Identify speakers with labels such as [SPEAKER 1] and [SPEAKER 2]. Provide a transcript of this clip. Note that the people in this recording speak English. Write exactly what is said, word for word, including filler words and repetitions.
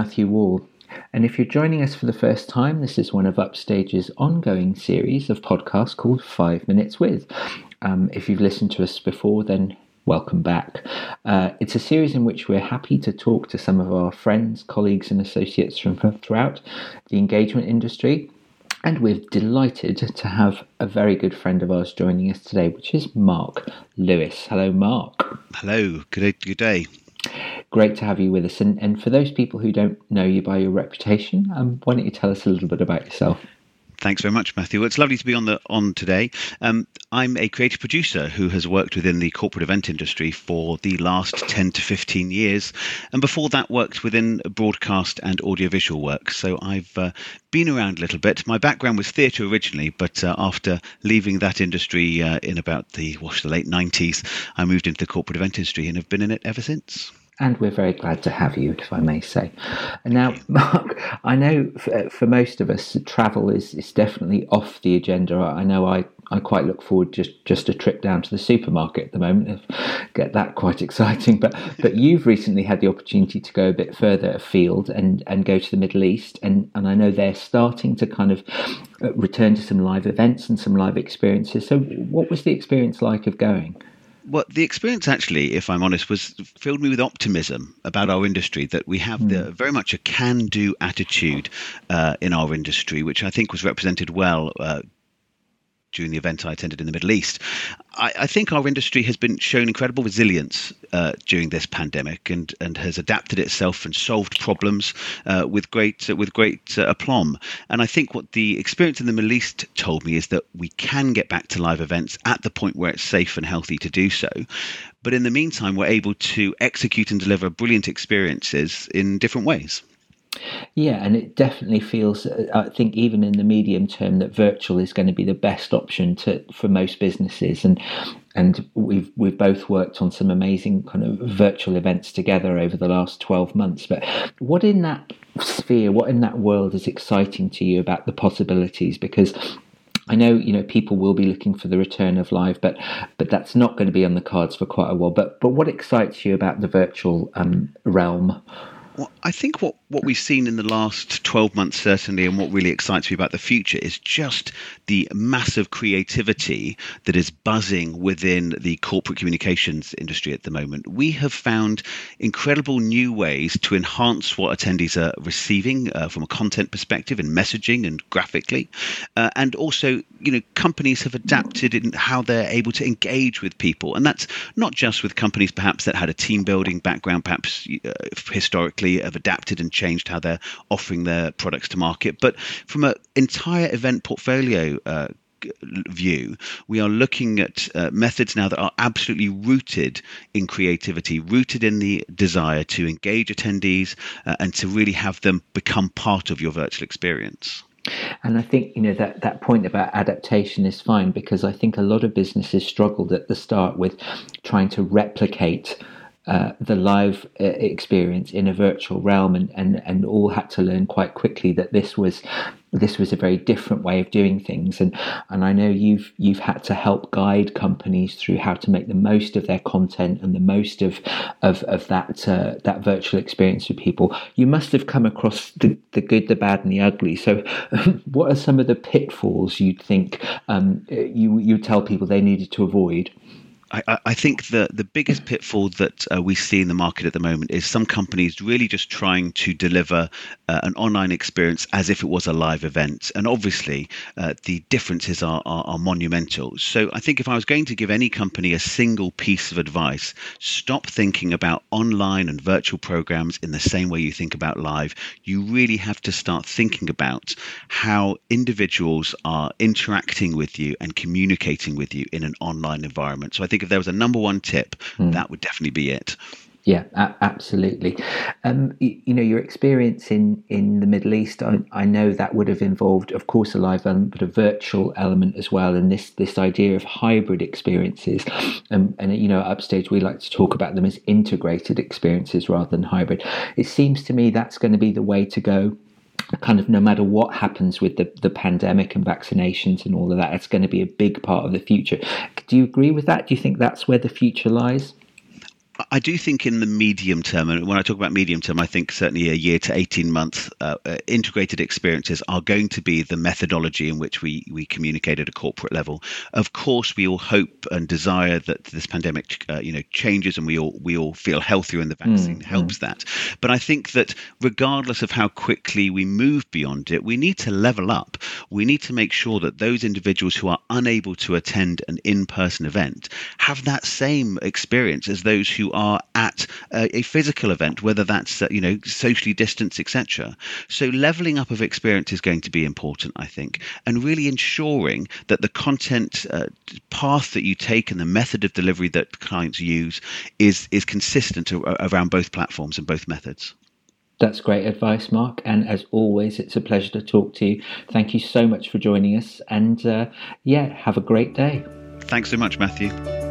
[SPEAKER 1] Matthew Wall. And if you're joining us for the first time, this is one of Upstage's ongoing series of podcasts called Five Minutes With. Um, if you've listened to us before, then welcome back. Uh, it's a series in which we're happy to talk to some of our friends, colleagues and associates from throughout the engagement industry. And we're delighted to have a very good friend of ours joining us today, which is Mark Lewis. Hello, Mark.
[SPEAKER 2] Hello, good, good day.
[SPEAKER 1] Great to have you with us. And, and for those people who don't know you by your reputation, um, why don't you tell us a little bit about yourself?
[SPEAKER 2] Thanks very much, Matthew. Well, it's lovely to be on the on today. Um, I'm a creative producer who has worked within the corporate event industry for the last ten to fifteen years. And before that, worked within broadcast and audiovisual work. So I've uh, been around a little bit. My background was theatre originally, but uh, after leaving that industry uh, in about the, well, the late nineties, I moved into the corporate event industry and have been in it ever since.
[SPEAKER 1] And we're very glad to have you, if I may say. And now, Mark, I know for, for most of us, travel is, is definitely off the agenda. I know I, I quite look forward just just a trip down to the supermarket at the moment. I get that quite exciting. But but you've recently had the opportunity to go a bit further afield and, and go to the Middle East. And, and I know they're starting to kind of return to some live events and some live experiences. So what was the experience like of going?
[SPEAKER 2] Well, the experience actually, if I'm honest, was filled me with optimism about our industry, that we have the, very much a can-do attitude uh, in our industry, which I think was represented well uh, during the event I attended in the Middle East. I, I think our industry has been shown incredible resilience uh, during this pandemic and, and has adapted itself and solved problems uh, with great uh, with great uh, aplomb. And I think what the experience in the Middle East told me is that we can get back to live events at the point where it's safe and healthy to do so. But in the meantime, we're able to execute and deliver brilliant experiences in different ways.
[SPEAKER 1] Yeah, and it definitely feels, I think, even in the medium term, that virtual is going to be the best option to for most businesses. And and we've we've both worked on some amazing kind of virtual events together over the last twelve months. But what in that sphere, what in that world is exciting to you about the possibilities? Because I know, you know, people will be looking for the return of live, but but that's not going to be on the cards for quite a while. But but what excites you about the virtual um, realm?
[SPEAKER 2] Well, I think what, what we've seen in the last twelve months, certainly, and what really excites me about the future is just the massive creativity that is buzzing within the corporate communications industry at the moment. We have found incredible new ways to enhance what attendees are receiving uh, from a content perspective and messaging and graphically. Uh, and also, you know, companies have adapted in how they're able to engage with people. And that's not just with companies perhaps that had a team building background, perhaps uh, historically, have adapted and changed how they're offering their products to market. But from an entire event portfolio uh, view, we are looking at uh, methods now that are absolutely rooted in creativity, rooted in the desire to engage attendees uh, and to really have them become part of your virtual experience.
[SPEAKER 1] And I think, you know, that, that point about adaptation is fine, because I think a lot of businesses struggled at the start with trying to replicate Uh, the live uh, experience in a virtual realm, and, and, and all had to learn quite quickly that this was this was a very different way of doing things. And and I know you've you've had to help guide companies through how to make the most of their content and the most of of of that uh, that virtual experience with people. You must have come across the, the good, the bad, and the ugly. So, what are some of the pitfalls you'd think um, you you tell people they needed to avoid?
[SPEAKER 2] I, I think the, the biggest pitfall that uh, we see in the market at the moment is some companies really just trying to deliver uh, an online experience as if it was a live event. And obviously, uh, the differences are, are, are monumental. So I think if I was going to give any company a single piece of advice, stop thinking about online and virtual programs in the same way you think about live. You really have to start thinking about how individuals are interacting with you and communicating with you in an online environment. So I think if there was a number one tip, mm. that would definitely be it.
[SPEAKER 1] Yeah, a- absolutely. Um, you, you know, your experience in, in the Middle East, I, I know that would have involved, of course, a live element, but a virtual element as well. And this this idea of hybrid experiences, um, and, you know, at Upstage, we like to talk about them as integrated experiences rather than hybrid. It seems to me that's going to be the way to go. Kind of no matter what happens with the, the pandemic and vaccinations and all of that, it's going to be a big part of the future. Do you agree with that? Do you think that's where the future lies?
[SPEAKER 2] I do think in the medium term, and when I talk about medium term, I think certainly a year to eighteen months, uh, uh, integrated experiences are going to be the methodology in which we, we communicate at a corporate level. Of course, we all hope and desire that this pandemic, uh, you know, changes and we all we all feel healthier, and the vaccine mm, helps mm. that. But I think that regardless of how quickly we move beyond it, we need to level up. We need to make sure that those individuals who are unable to attend an in-person event have that same experience as those who are at a, a physical event, whether that's uh, you know socially distanced, et cetera. So leveling up of experience is going to be important, I think, and really ensuring that the content uh, path that you take and the method of delivery that clients use is is consistent a- around both platforms and both methods.
[SPEAKER 1] That's great advice, Mark. And as always, it's a pleasure to talk to you. Thank you so much for joining us. And uh, yeah, have a great day.
[SPEAKER 2] Thanks so much, Matthew.